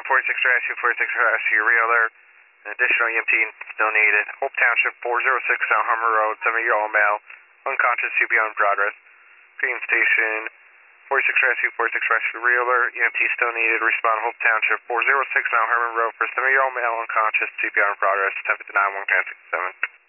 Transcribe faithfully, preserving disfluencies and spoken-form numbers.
forty-six rescue, forty-six rescue, real alert. An additional E M T still needed. Hope Township, four oh six South Hummer Road, seven-year-old male, unconscious, C P R in progress. Green Station, forty-six rescue, forty-six rescue, real alert. E M T still needed. Respond Hope Township, four oh six Mount Herman Road for seven-year-old male, unconscious, C P R in progress. ten fifty-nine, one sixty-seven.